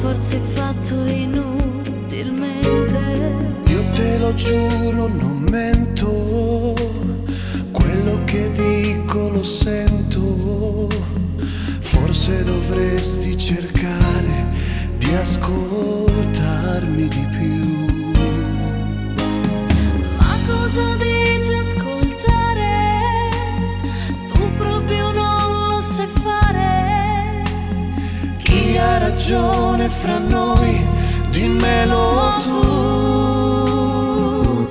sforzi fatto inutilmente. Io te lo giuro, non mento, quello che dico lo sento. Forse dovresti cercare di ascoltarmi di più. Ma cosa dici ascoltare? Tu proprio non lo sai fare. Chi ha ragione fra noi? Dimmelo tu.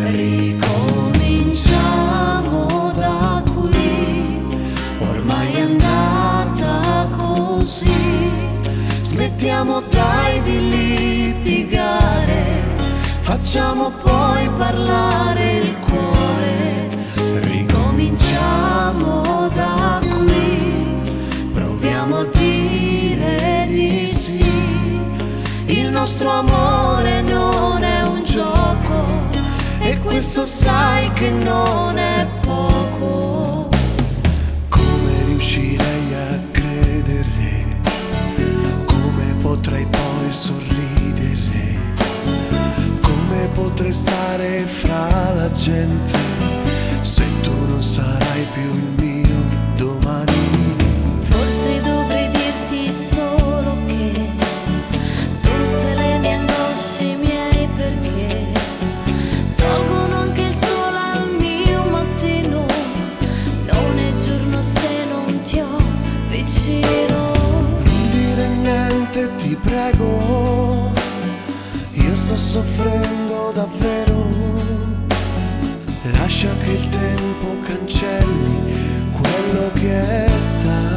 Ricominciamo da qui, ormai è andata così. Smettiamo dai di litigare, facciamo poi parlare il cuore. Ricominciamo da qui, proviamo a dire di sì. Il nostro amore non è un gioco, e questo sai che non è poco. Come riuscirei a credere? Come potrei poi sorridere? Come potrei stare fra la gente se tu non sarai più il mio domani? Forse dovrei dirti solo che tutte le mie angosce, i miei perché tolgono anche il sole al mio mattino. Non è giorno se non ti ho vicino. Non dire niente, ti prego, io sto soffrendo davvero. Lascia che il tempo cancelli quello che è stato.